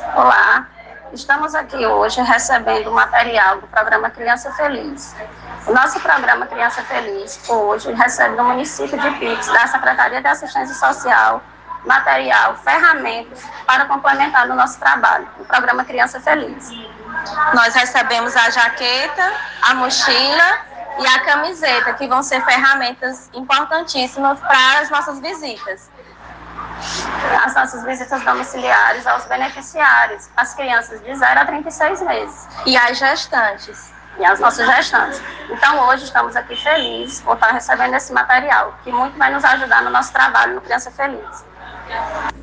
Olá, estamos aqui hoje recebendo o material do programa Criança Feliz. O nosso programa Criança Feliz hoje recebe do município de Pix, da Secretaria de Assistência Social, material, ferramentas para complementar no nosso trabalho, o programa Criança Feliz. Nós recebemos a jaqueta, a mochila e a camiseta, que vão ser ferramentas importantíssimas para as nossas visitas. As nossas visitas domiciliares aos beneficiários, as crianças de 0 a 36 meses. E as gestantes. E as nossas gestantes. Então, hoje estamos aqui felizes por estar recebendo esse material, que muito vai nos ajudar no nosso trabalho no Criança Feliz.